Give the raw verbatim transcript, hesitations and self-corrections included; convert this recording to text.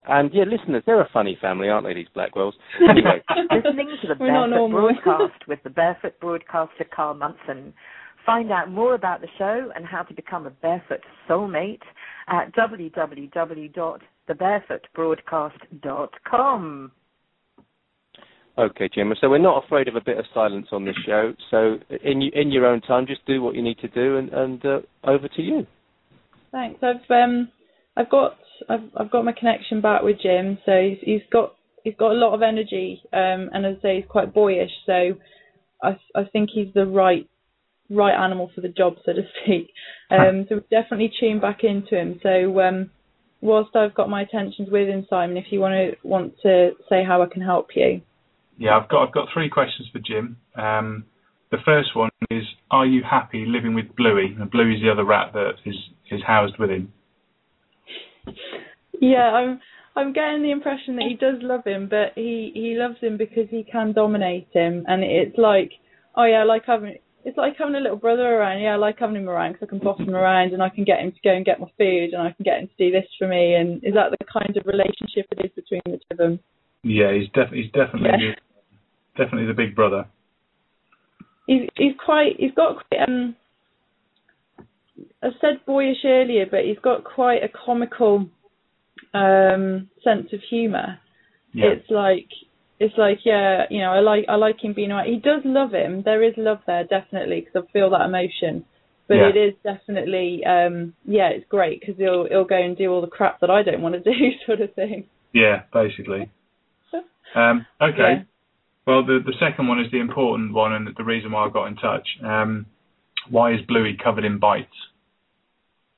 And yeah, listeners, they're a funny family, aren't they, these Blackwells? Anyway. Listening to the Barefoot Broadcast with the Barefoot Broadcaster Carl Munson. Find out more about the show and how to become a Barefoot soulmate at w w w dot the barefoot broadcast dot com. Okay, Jim. So we're not afraid of a bit of silence on this show. So in in your own time, just do what you need to do, and, and uh, over to you. Thanks. I've um I've got I've I've got my connection back with Jim. So he's he's got he's got a lot of energy, um, and as I say, he's quite boyish. So I I think he's the right right animal for the job, so to speak. Um, so definitely tune back into him. So um, whilst I've got my attentions with him, Simon, if you want to want to say how I can help you. Yeah, I've got I've got three questions for Jim. Um, the first one is: are you happy living with Bluey? And Bluey's the other rat that is, is housed with him. Yeah, I'm I'm getting the impression that he does love him, but he, he loves him because he can dominate him, and it's like, oh yeah, I like having it's like having a little brother around. Yeah, I like having him around because I can boss him around, and I can get him to go and get my food, and I can get him to do this for me. And is that the kind of relationship it is between the two of them? Yeah, he's definitely he's definitely yeah. the, definitely the big brother. He's he's quite he's got quite, um I said boyish earlier, but he's got quite a comical um sense of humour. Yeah. It's like it's like yeah, you know, I like I like him being around. He does love him. There is love there definitely because I feel that emotion. But yeah. it is definitely um yeah, it's great because he'll he'll go and do all the crap that I don't want to do, sort of thing. Yeah, basically. Um, okay. Yeah. Well, the the second one is the important one, and the reason why I got in touch. Um, why is Bluey covered in bites?